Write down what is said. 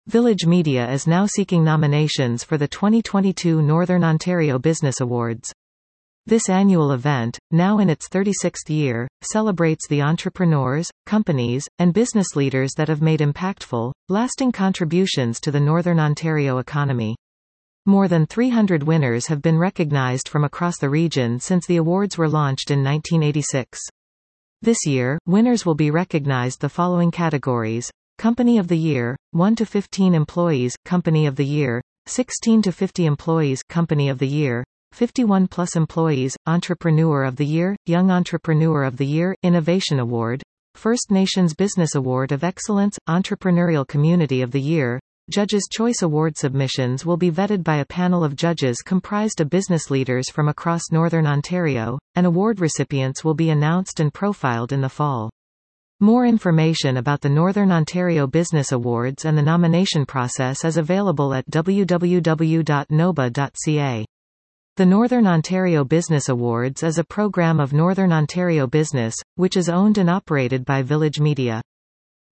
Village Media is now seeking nominations for the 2022 Northern Ontario Business Awards. This annual event, now in its 36th year, celebrates the entrepreneurs, companies, and business leaders that have made impactful, lasting contributions to the Northern Ontario economy. More than 300 winners have been recognized from across the region since the awards were launched in 1986. This year, winners will be recognized the following categories: Company of the Year, 1 to 15 employees, Company of the Year, 16 to 50 employees, Company of the Year, 51 plus employees, Entrepreneur of the Year, Young Entrepreneur of the Year, Innovation Award, First Nations Business Award of Excellence, Entrepreneurial Community of the Year. Judges' Choice Award submissions will be vetted by a panel of judges comprised of business leaders from across Northern Ontario, and award recipients will be announced and profiled in the fall. More information about the Northern Ontario Business Awards and the nomination process is available at www.noba.ca. The Northern Ontario Business Awards is a program of Northern Ontario Business, which is owned and operated by Village Media.